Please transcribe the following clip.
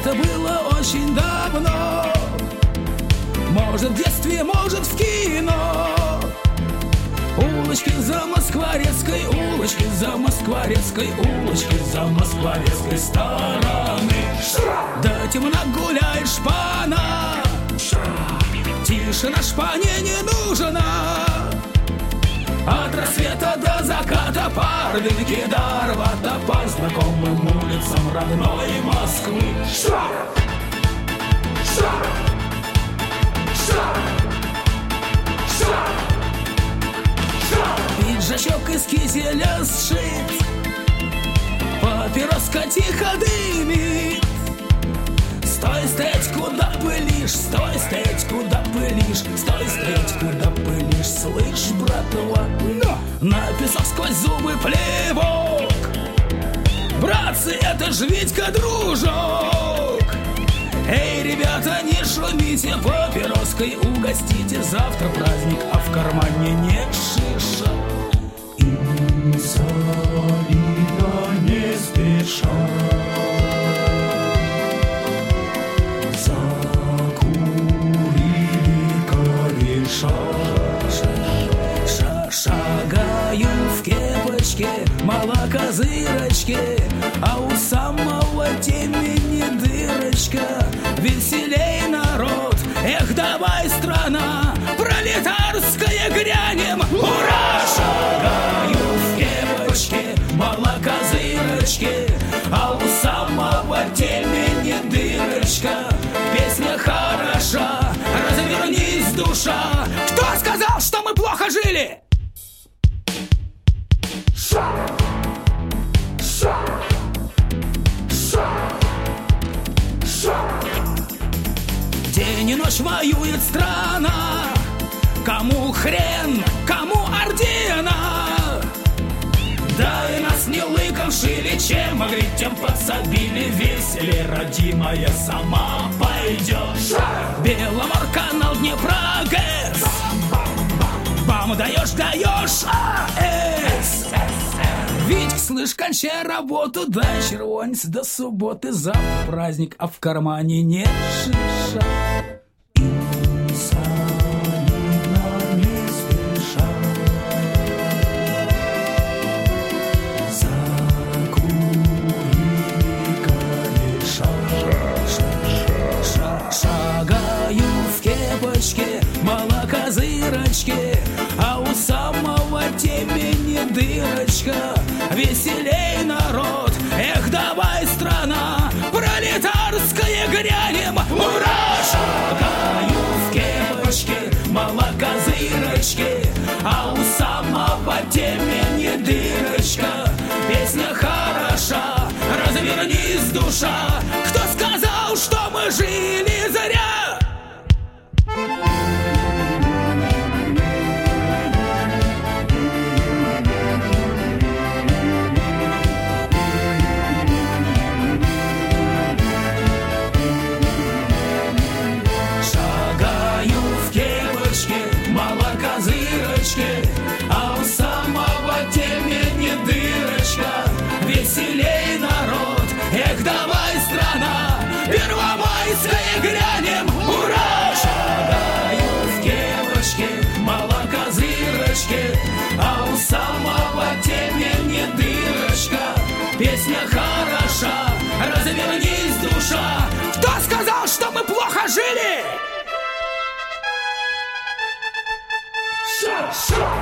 это было очень давно. Может, в детстве, может, в кино. Улочки за Москворецкой, улочки за Москворецкой, улочки за Москворецкой стороны. До темна гуляет шпана, тишина шпане не нужна. От рассвета до заката Парвинки до Арбата по знакомым улицам родной Москвы. Пиджачок из киселя сшит, папироска тихо дымит. Стой, стоять, куда пылишь, стой, стоять, куда пылишь, стой, стоять, куда пылишь, слышь, братва, на песок сквозь зубы плевок. Братцы, это ж Витька, дружок. Эй, ребята, не шумите, папироской угостите. Завтра праздник, а в кармане нет шиша. Инсолидно не спеша шагаю в кепочке, молокозырочке, а у самого темени дырочка. Веселей, народ, эх, давай, страна, пролетарская грянем, ура! Шагаю в кепочке, молокозырочке, а у самого темени дырочка. Песня хороша, развернись, душа. Кто сказал, что мы плохо жили? День и ночь воюет страна. Кому хрен, кому ордена? Да и нас не лыком шили, чем могли, тем подсобили. Веселей, родимая, сама пойдешь. Беломор-канал, Днепра, ГЭС. Бам, даешь, даешь, АЭС. Витьк, слышь, кончай работу, дай червонец до субботы. Завтра праздник, а в кармане нет шиша. Молокозырочки, а у самого темени дырочка. Веселей, народ, эх, давай, страна, пролетарская грянем, ура! Шагаю в кепочке, молокозырочки, а у самого темени дырочка. Песня хороша, развернись, душа. Кто сказал, что мы жили зря? А у самого темени дырочка. Веселей, народ, эх, давай, страна, первомайская грянем, ура! Шагаю в кепочке, молокозырочке, а у самого темени дырочка. Песня хороша, развернись, душа. Кто сказал, что мы плохо жили?